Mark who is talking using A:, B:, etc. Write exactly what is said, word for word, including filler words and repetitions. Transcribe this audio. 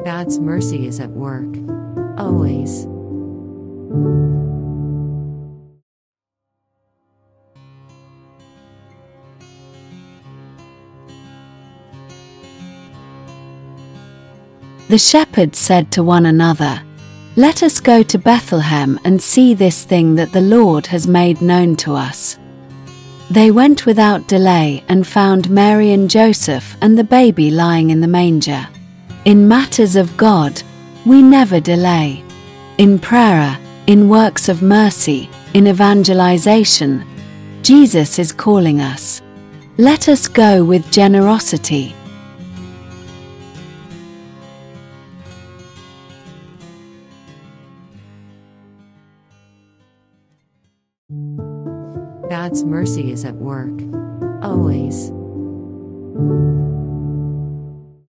A: God's mercy is at work, always.
B: The shepherds said to one another, "Let us go to Bethlehem and see this thing that the Lord has made known to us." They went without delay and found Mary and Joseph and the baby lying in the manger. In matters of God, we never delay. In prayer, in works of mercy, in evangelization, Jesus is calling us. Let us go with generosity.
A: God's mercy is at work, always.